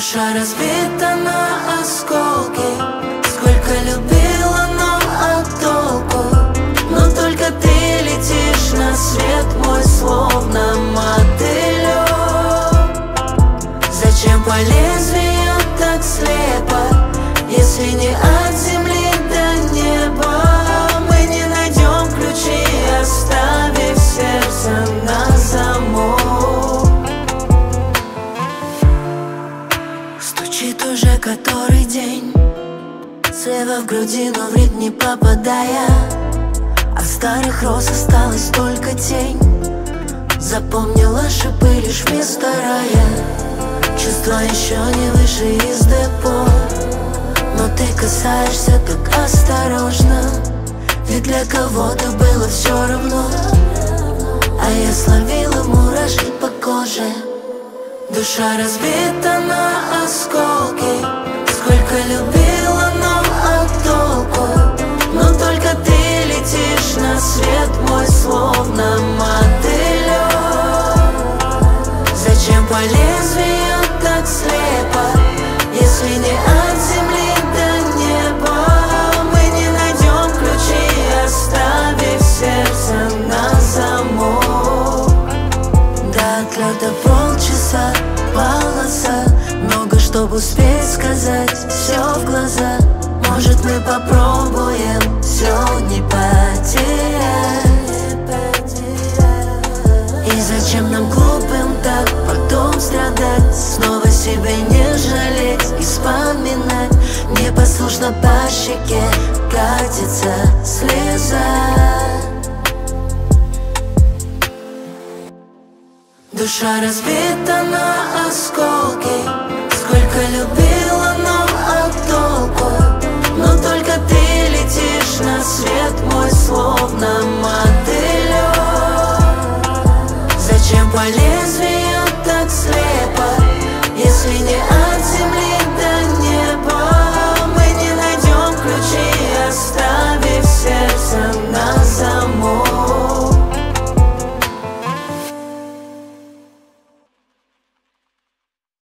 Душа разбита на осколки. Сколько любила, но от толку. Но только ты летишь на свет мой, словно мотылек. Зачем по лезвию так слепо, если не от земли до неба? Мы не найдем ключи, оставив сердце на замок. Стучит уже который день, слева в груди, но в ритм не попадая. От старых роз осталась только тень. Запомнила шипы лишь вместо рая. Чувства еще не вышли из депо, но ты касаешься так осторожно. Ведь для кого-то было все равно, а я словила мурашки по коже. Душа разбита на осколки. Сколько любила, но от толку. Но только ты летишь на свет мой, словно мотылек. Зачем по лезвию так слепо, если не от земли до неба? Мы не найдем ключи, оставив сердце на замок. До отлета полчаса, полоса, много чтобы успеть сказать, все в глаза. Может, мы попробуем все не потерять? И зачем нам глупым так потом страдать? Снова себя не жалеть и вспоминать. Непослушно по щеке катится слеза. Душа разбита на осколки. Сколько любила, но от толку. Но только ты летишь на свет мой, словно